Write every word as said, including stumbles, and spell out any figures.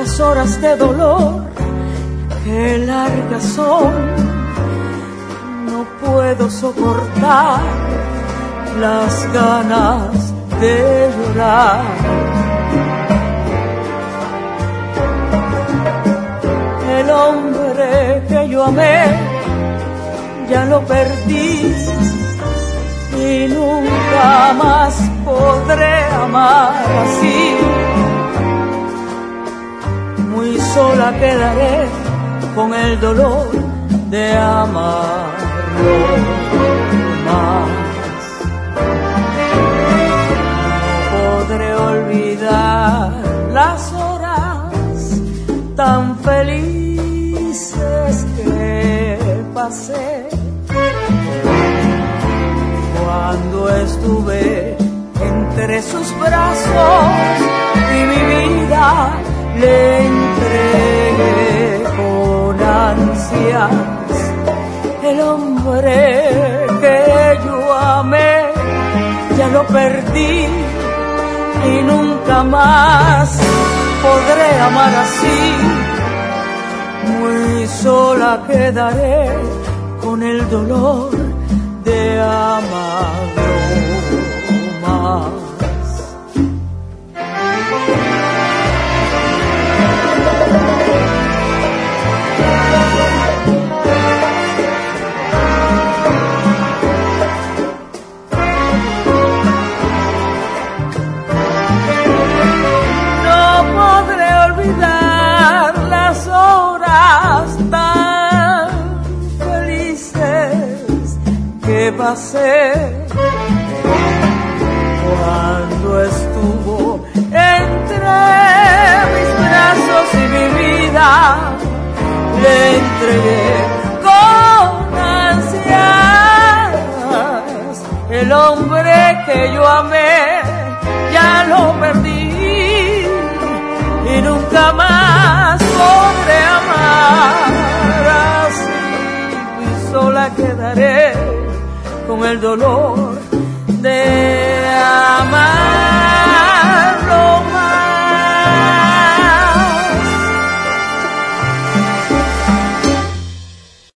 las horas de dolor, qué largas son. No puedo soportar las ganas de llorar. El hombre que yo amé ya lo perdí y nunca más podré amar así. Muy sola quedaré con el dolor de amarlo más. No podré olvidar las horas tan felices que pasé cuando estuve entre sus brazos y mi vida le entregué con ansias. El hombre que yo amé ya lo perdí y nunca más podré amar así. Muy sola quedaré con el dolor de amarlo más. Pasé cuando estuvo entre mis brazos y mi vida le entregué con ansias. El hombre que yo amé ya lo perdí y nunca más podré amar así. Y sola quedaré con el dolor de